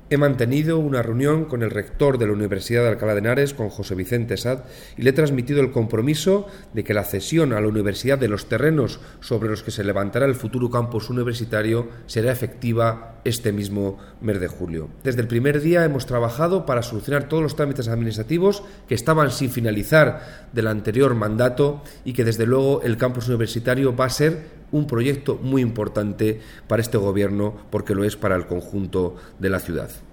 He mantenido una reunión con el rector de la Universidad de Alcalá de Henares, con José Vicente Sad, y le he transmitido el compromiso de que la cesión a la universidad de los terrenos sobre los que se levantará el futuro campus universitario será efectiva este mismo mes de julio. Desde el primer día hemos trabajado para solucionar todos los trámites administrativos que estaban sin finalizar del anterior mandato y que desde luego el campus universitario va a ser un proyecto muy importante para este gobierno porque lo es para el conjunto de la ciudad.